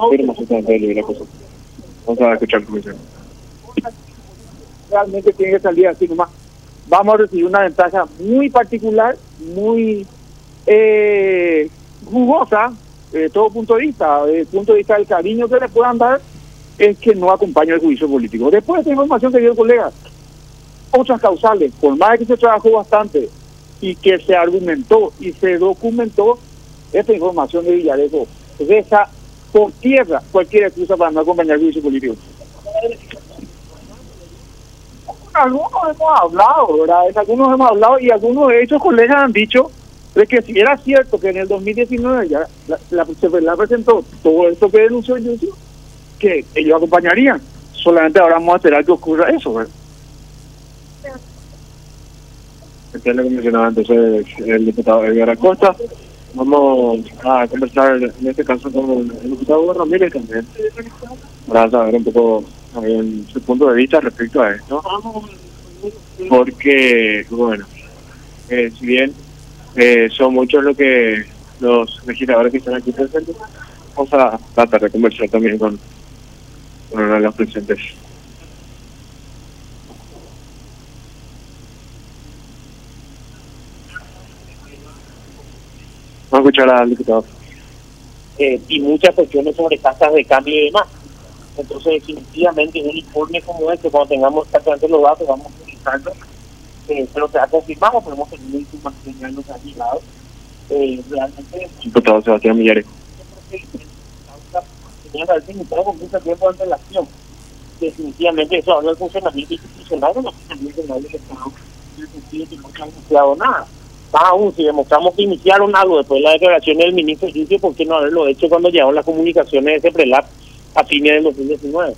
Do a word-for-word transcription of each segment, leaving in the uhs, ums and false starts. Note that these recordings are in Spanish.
afirma justamente el la cosa. Vamos a escuchar el comisión. Realmente tiene que salir así nomás. Vamos a recibir una ventaja muy particular, muy eh, jugosa, de todo punto de vista, desde el punto de vista del cariño que le puedan dar, es que no acompaña el juicio político. Después de esta información que dio el colega, otras causales, por más que se trabajó bastante y que se argumentó y se documentó, esta información de Villarejo deja por tierra cualquier excusa para no acompañar el juicio político. Algunos hemos hablado, ¿verdad? En algunos hemos hablado y algunos de estos colegas han dicho de que si era cierto que en el dos mil diecinueve ya la, la, la presentó todo esto que denunció el juicio, que ellos acompañarían. Solamente ahora vamos a esperar que ocurra eso, ¿verdad? Este es lo que mencionaba entonces el diputado Edgar Acosta. Vamos a conversar en este caso con el diputado Ramírez también, para saber un poco también su punto de vista respecto a esto, porque, bueno, eh, si bien eh, son muchos lo que los legisladores que están aquí presentes, vamos a tratar de conversar también con, con uno de los presentes. Vamos a escuchar al diputado. Eh, y muchas cuestiones sobre tasas de cambio y demás. Entonces, definitivamente, en un informe como este, cuando tengamos exactamente los datos, vamos a utilizarlo. Eh, pero se ha confirmado, podemos tener información ya nos ha llegado. Eh, realmente, Diputado Sebastián Villarejo. Tenía que haberse iniciado con mucho tiempo de antelación. Definitivamente, eso habla del funcionamiento institucional de la Fiscalía General del Estado, en el sentido que no se ha iniciado nada. Más aún, si demostramos que iniciaron algo después de la declaración del ministro Yucio, ¿por qué no haberlo hecho cuando llegaron las comunicaciones de ese prelap a fines del dos mil diecinueve?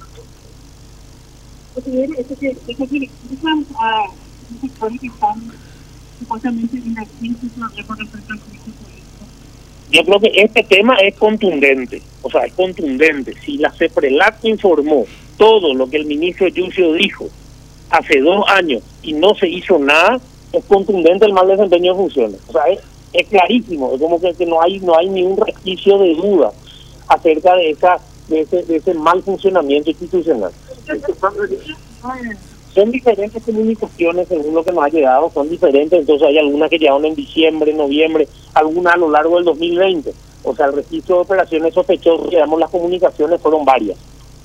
Yo creo que este tema es contundente, o sea, es contundente. Si la CEPRELAC informó todo lo que el ministro Yucio dijo hace dos años y no se hizo nada, es contundente el mal desempeño de funciones. O sea, es, es clarísimo, es como que, que no hay no hay ni un resquicio de duda acerca de esa de ese, de ese mal funcionamiento institucional. Son diferentes comunicaciones según lo que nos ha llegado, son diferentes, entonces hay algunas que llegaron en diciembre, noviembre, algunas a lo largo del dos mil veinte. O sea, el registro de operaciones sospechosas, digamos, las comunicaciones fueron varias.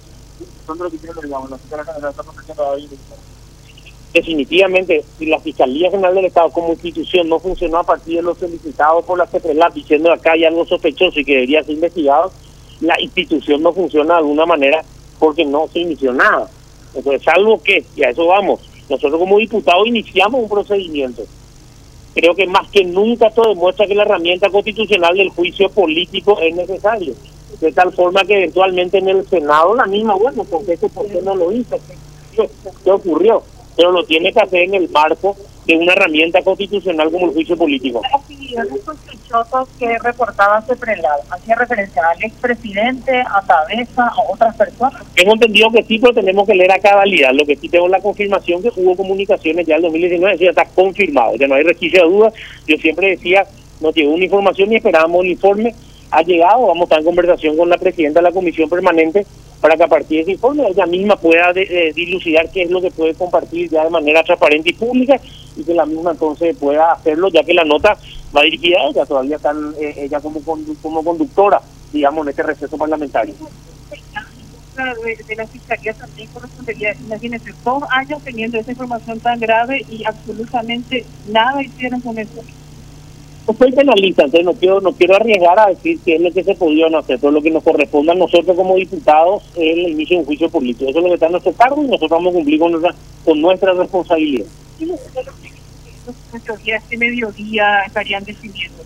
Definitivamente, si la Fiscalía General del Estado como institución no funcionó a partir de lo solicitado por la CEPRELAC, diciendo que acá hay algo sospechoso y que debería ser investigado, la institución no funciona de alguna manera porque no se inició nada. Entonces, salvo que, y a eso vamos, nosotros como diputados iniciamos un procedimiento. Creo que más que nunca esto demuestra que la herramienta constitucional del juicio político es necesario. De tal forma que eventualmente en el Senado la misma, bueno, porque eso por qué no lo hizo, ¿qué, qué ocurrió? Pero lo tiene que hacer en el marco de una herramienta constitucional como el juicio político. Las actividades sospechosas que reportaba CEPRELAC, ¿hacía referencia al expresidente, a Cabeza, a otras personas? Tengo entendido que sí, pero tenemos que leer a cabalidad. Lo que sí tengo la confirmación que hubo comunicaciones ya en el dos mil diecinueve, eso ya está confirmado, ya no hay resquicio de duda. Yo siempre decía, nos llegó una información y esperábamos el informe. Ha llegado, vamos a estar en conversación con la presidenta de la comisión permanente para que a partir de ese informe ella misma pueda de, de, dilucidar qué es lo que puede compartir ya de manera transparente y pública, y que la misma entonces pueda hacerlo, ya que la nota va dirigida a ella, todavía están eh, ella como como conductora, digamos, en este receso parlamentario. De, de la Fiscalía también correspondería, imagínense, dos años teniendo esa información tan grave y absolutamente nada hicieron con eso. No soy penalista, entonces no quiero, no quiero arriesgar a decir qué es lo que se podía no hacer, pero lo que nos corresponde a nosotros como diputados es el inicio de un juicio político. Eso es lo que está a nuestro cargo y nosotros vamos a cumplir con nuestra, con nuestra responsabilidad. ¿Y los nuestros días de mediodía estarían definiendo?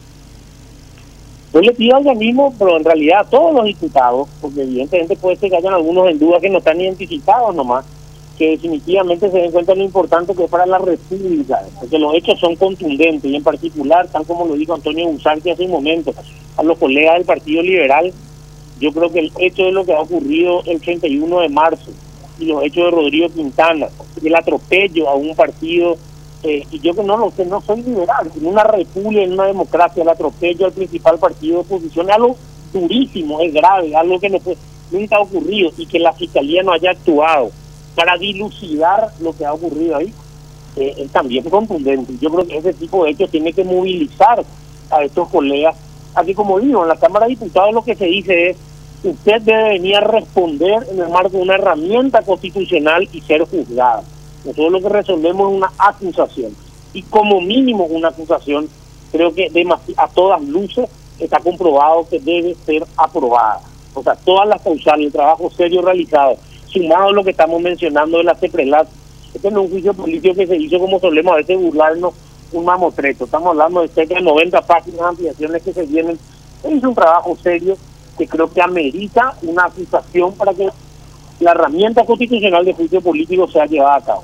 Yo le pido al organismo, pero en realidad a todos los diputados, porque evidentemente puede ser que hayan algunos en duda que no están identificados nomás, que definitivamente se den cuenta de lo importante que es para la República, porque los hechos son contundentes, y en particular, tal como lo dijo Antonio Busarque hace un momento, a los colegas del Partido Liberal, yo creo que el hecho de lo que ha ocurrido el treinta y uno de marzo, y los hechos de Rodrigo Quintana, el atropello a un partido, eh, y yo que no lo sé, no soy liberal, en una república, en una democracia, el atropello al principal partido de oposición, es algo durísimo, es grave, algo que no fue, nunca ha ocurrido, y que la Fiscalía no haya actuado para dilucidar lo que ha ocurrido ahí, eh, es también contundente. Yo creo que ese tipo de hechos tiene que movilizar a estos colegas. Aquí, como digo, en la Cámara de Diputados lo que se dice es: usted debe venir a responder en el marco de una herramienta constitucional y ser juzgada. Nosotros lo que resolvemos es una acusación, y como mínimo una acusación, creo que a todas luces está comprobado que debe ser aprobada. O sea, todas las causales, el trabajo serio realizado, sumado a lo que estamos mencionando de la CEPRELAT, este no es un juicio político que se hizo, como solemos a veces burlarnos, un mamotreto. Estamos hablando de cerca de noventa páginas de ampliaciones que se vienen. Es un trabajo serio que creo que amerita una acusación para que la herramienta constitucional de juicio político sea llevada a cabo.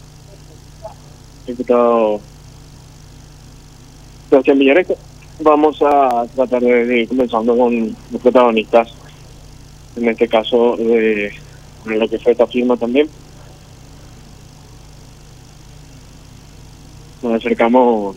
Diputado Sebastián Villarejo, vamos a tratar de ir comenzando con los protagonistas, en este caso de, de lo que fue esta firma también. Nos acercamos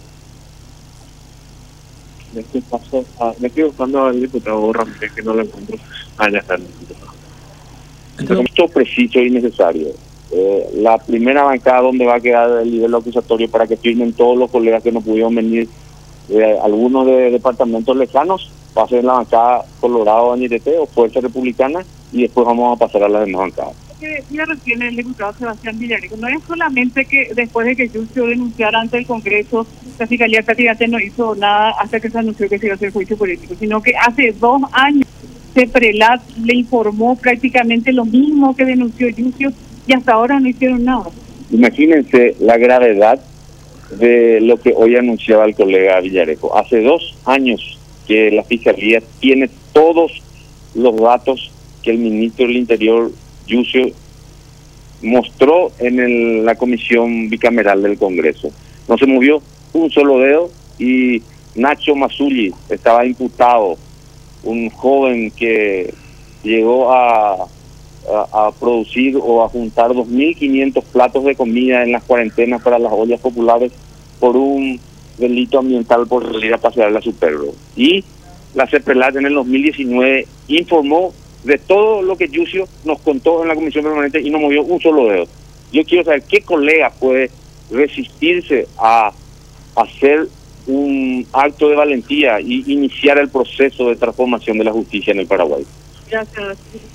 de este paso a, me estoy buscando al diputado Ramírez, que no lo encuentro. Ah, ya está el diputado. Esto preciso y necesario. Eh, la primera bancada donde va a quedar el nivel acusatorio para que firmen todos los colegas que no pudieron venir, eh, algunos de departamentos lejanos, va a ser la bancada Colorado, Añirete o Fuerza Republicana, y después vamos a pasar a las demás bancadas. Que decía recién el diputado Sebastián Villarejo, no es solamente que después de que Yucio denunciara ante el Congreso, la Fiscalía prácticamente no hizo nada hasta que se anunció que se iba a hacer juicio político, sino que hace dos años CEPRELAT le informó prácticamente lo mismo que denunció Yucio, y hasta ahora no hicieron nada. Imagínense la gravedad de lo que hoy anunciaba el colega Villarejo. Hace dos años que la Fiscalía tiene todos los datos que el ministro del Interior, Yucio, mostró en el, la comisión bicameral del Congreso. No se movió un solo dedo, y Nacho Mazzulli estaba imputado, un joven que llegó a... A, a producir o a juntar dos mil quinientos platos de comida en las cuarentenas para las ollas populares por un delito ambiental por salir a pasear a su perro. Y la CEPRELAT en el dos mil diecinueve informó de todo lo que Yucio nos contó en la comisión permanente y no movió un solo dedo. Yo quiero saber qué colega puede resistirse a hacer un acto de valentía y iniciar el proceso de transformación de la justicia en el Paraguay. Gracias.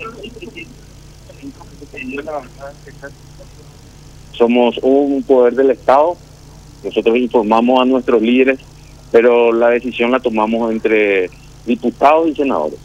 Somos un poder del Estado, nosotros informamos a nuestros líderes, pero la decisión la tomamos entre diputados y senadores.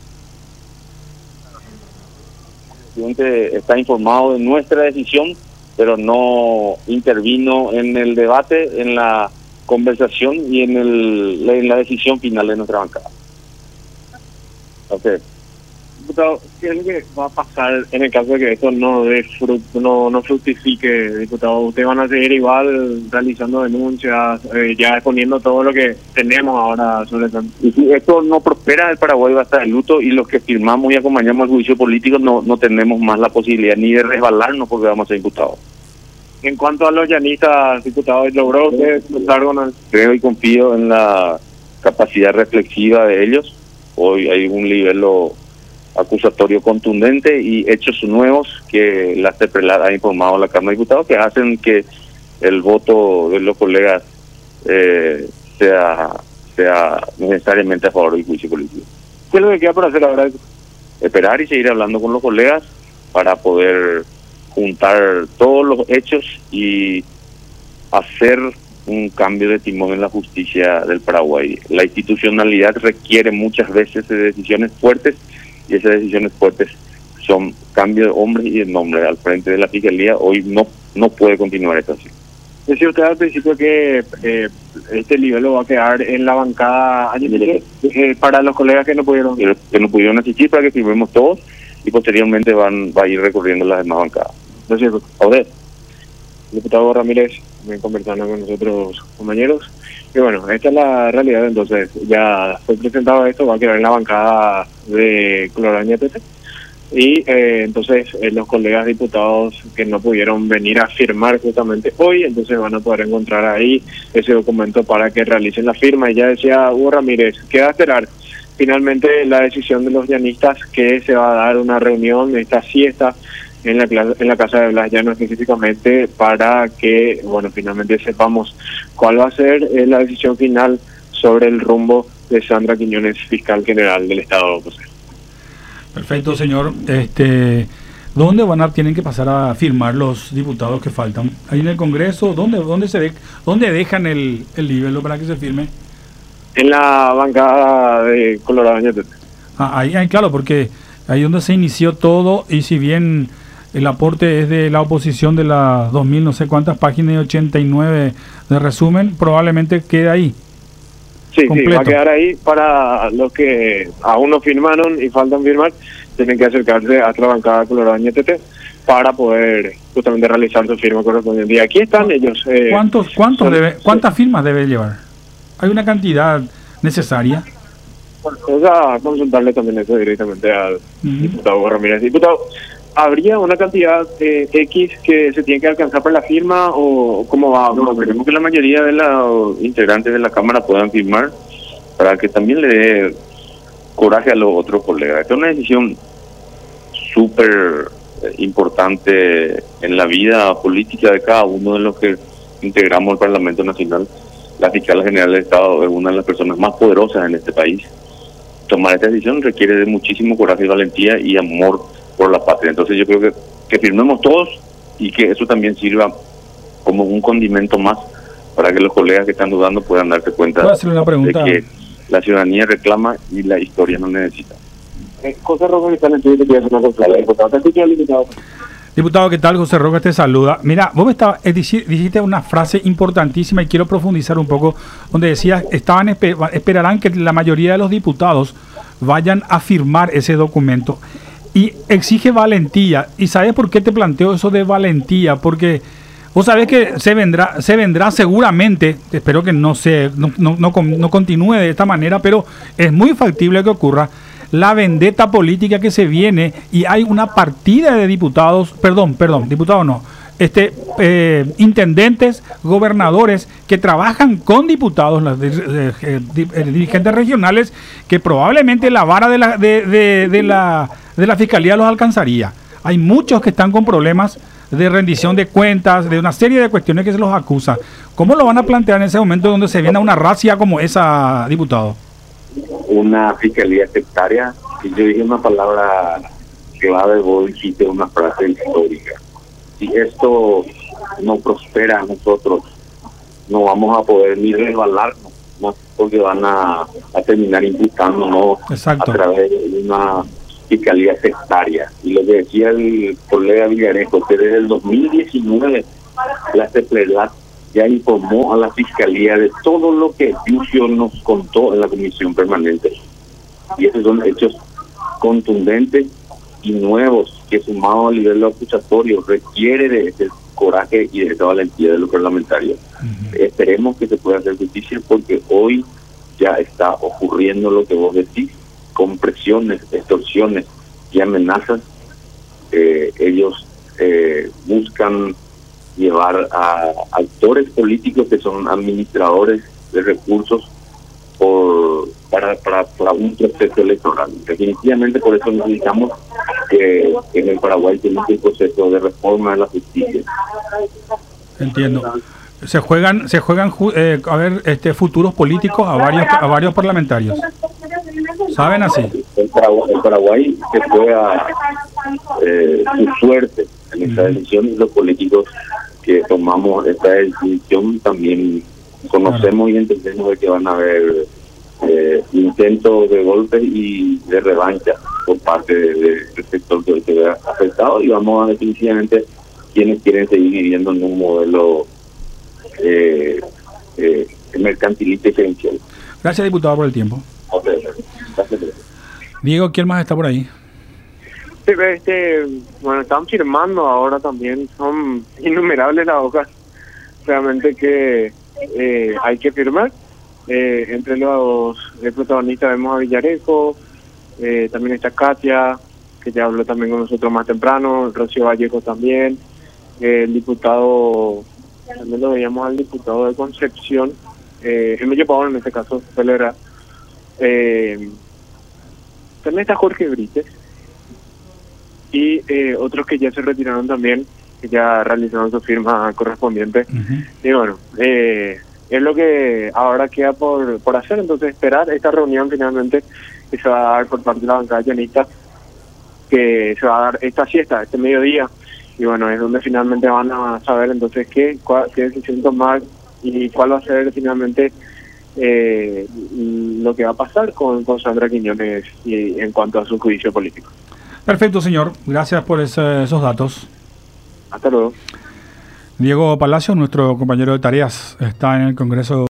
El presidente está informado de nuestra decisión, pero no intervino en el debate, en la conversación y en, el, en la decisión final de nuestra bancada. Okay. Diputado, ¿qué es lo que va a pasar en el caso de que esto no dé fruto, no, no fructifique, diputado? ¿Ustedes van a seguir igual realizando denuncias, eh, ya exponiendo todo lo que tenemos ahora sobre esto? Y si esto no prospera, el Paraguay va a estar en luto, y los que firmamos y acompañamos el juicio político no, no tenemos más la posibilidad ni de resbalarnos porque vamos a ser imputados. En cuanto a los llanistas, diputado, ¿logró usted contar con el... Creo y confío en la capacidad reflexiva de ellos. Hoy hay un nivel acusatorio contundente y hechos nuevos que la CEPRELAT ha informado a la Cámara de Diputados que hacen que el voto de los colegas eh, sea sea necesariamente a favor del juicio político. ¿Qué es lo que queda por hacer ahora? Esperar y seguir hablando con los colegas para poder juntar todos los hechos y hacer un cambio de timón en la justicia del Paraguay. La institucionalidad requiere muchas veces de decisiones fuertes, y esas decisiones fuertes son cambio de hombres y de nombre al frente de la Fiscalía. Hoy no no puede continuar esto así. Decía usted al principio que eh, este nivel va a quedar en la bancada eh, para los colegas que no pudieron que, que no pudieron asistir, para que firmemos todos, y posteriormente van va a ir recorriendo las demás bancadas. Gracias, Joder. Diputado Ramírez, también conversando con nosotros compañeros. Y bueno, esta es la realidad. Entonces, ya fue presentado esto, va a quedar en la bancada de Colorado Añirete. Y eh, entonces eh, los colegas diputados que no pudieron venir a firmar justamente hoy, entonces van a poder encontrar ahí ese documento para que realicen la firma. Y ya decía Hugo Ramírez, queda esperar finalmente la decisión de los llanistas que se va a dar una reunión, esta siesta, en la, en la casa de Blas Llano específicamente, para que, bueno, finalmente sepamos cuál va a ser eh, la decisión final sobre el rumbo de Sandra Quiñones, fiscal general del Estado, José. Perfecto, señor. Este, ¿dónde van a tienen que pasar a firmar los diputados que faltan? ¿Ahí en el Congreso? ¿Dónde dónde se de, dónde dejan el, el nivel para que se firme? En la bancada de Colorado Ñetete. Ah, ahí, ahí, claro, porque ahí donde se inició todo, y si bien el aporte es de la oposición de las dos mil no sé cuántas páginas y ochenta y nueve de resumen, probablemente quede ahí. Sí, completo. Sí, va a quedar ahí para los que aún no firmaron y faltan firmar, tienen que acercarse a la bancada de Colorado Ñetete para poder justamente realizar su firma correspondiente. Y aquí están ellos. Eh, ¿Cuántos, cuántos son, debe, ¿Cuántas sí. firmas debe llevar? ¿Hay una cantidad necesaria? Bueno, vamos a consultarle también eso directamente al uh-huh. diputado Ramírez. Diputado, ¿habría una cantidad eh, X que se tiene que alcanzar para la firma o cómo va? No, queremos que la mayoría de los integrantes de la Cámara puedan firmar para que también le dé coraje a los otros colegas. Esta es una decisión súper eh, importante en la vida política de cada uno de los que integramos el Parlamento Nacional. La fiscal general del Estado es una de las personas más poderosas en este país. Tomar esta decisión requiere de muchísimo coraje y valentía y amor por la patria. Entonces yo creo que, que firmemos todos y que eso también sirva como un condimento más para que los colegas que están dudando puedan darse cuenta de que la ciudadanía reclama y la historia no necesita. Eh, José Rojas, que está en el estudio, te quiero hacer una consulta. Diputado, te escucho, diputado. Diputado, ¿qué tal? José Rojas te saluda. Mira, vos me estaba, eh, dijiste una frase importantísima y quiero profundizar un poco, donde decías, estaban esperarán que la mayoría de los diputados vayan a firmar ese documento. Y exige valentía. ¿Y sabes por qué te planteo eso de valentía? Porque vos sabés que se vendrá, se vendrá seguramente, espero que no, se, no, no, no, no continúe de esta manera, pero es muy factible que ocurra la vendetta política que se viene, y hay una partida de diputados, perdón, perdón, diputados no, este eh, intendentes, gobernadores que trabajan con diputados, los eh, eh, dirigentes regionales, que probablemente la vara de la, de, de, de la, de la fiscalía los alcanzaría. Hay muchos que están con problemas de rendición de cuentas, de una serie de cuestiones que se los acusa. ¿Cómo lo van a plantear en ese momento donde se viene una racia como esa, diputado? Una fiscalía sectaria, y yo dije una palabra clave, vos dijiste una frase histórica. Si esto no prospera a nosotros, no vamos a poder ni resbalarnos, ¿no? Porque van a, a terminar imputándonos a través de una fiscalía sectaria. Y lo que decía el colega Villarejo, que desde el dos mil diecinueve la CEPLELAT ya informó a la Fiscalía de todo lo que Yucio nos contó en la Comisión Permanente. Y esos son hechos contundentes y nuevos que, sumado al nivel acusatorio, requiere de ese coraje y de esa valentía de los parlamentarios. Uh-huh. Esperemos que se pueda hacer justicia, porque hoy ya está ocurriendo lo que vos decís, con presiones, extorsiones y amenazas. Eh, ellos eh, buscan llevar a actores políticos que son administradores de recursos por para, para, para un proceso electoral. Definitivamente por eso necesitamos que, que en el Paraguay tenemos un proceso de reforma de la justicia. Entiendo. Se juegan, se juegan eh, a ver, este futuros políticos a varios a varios parlamentarios. ¿Saben así? El Paraguay, el Paraguay se juega eh, su suerte en esta decisión, y los políticos que tomamos esta decisión también conocemos, claro, y entendemos de que van a haber eh, intentos de golpe y de revancha por parte del de, de sector que se ve afectado, y vamos a definitivamente quienes quieren seguir viviendo en un modelo eh, eh, mercantilista y diferencial. Gracias, diputado, por el tiempo. Okay. Gracias. Diego, ¿quién más está por ahí? Sí, este, bueno, están firmando ahora también, son innumerables las hojas realmente que eh, hay que firmar. Eh, entre los eh, protagonistas vemos a Villarejo, eh, también está Katia, que ya habló también con nosotros más temprano, Rocío Vallejo también, eh, el diputado, también lo veíamos al diputado de Concepción, eh, Emilio Pavón en este caso, Pelera, eh, también está Jorge Brites y eh, otros que ya se retiraron también, que ya realizaron su firma correspondiente. Uh-huh. Y bueno, eh, es lo que ahora queda por, por hacer, entonces esperar esta reunión finalmente que se va a dar por parte de la bancada llanista, que se va a dar esta siesta, este mediodía, y bueno, es donde finalmente van a saber entonces qué, cuál, qué decisión tomar y cuál va a ser finalmente eh, lo que va a pasar con, con Sandra Quiñones y en cuanto a su juicio político. Perfecto, señor. Gracias por ese, esos datos. Hasta luego. Diego Palacio, nuestro compañero de tareas, está en el Congreso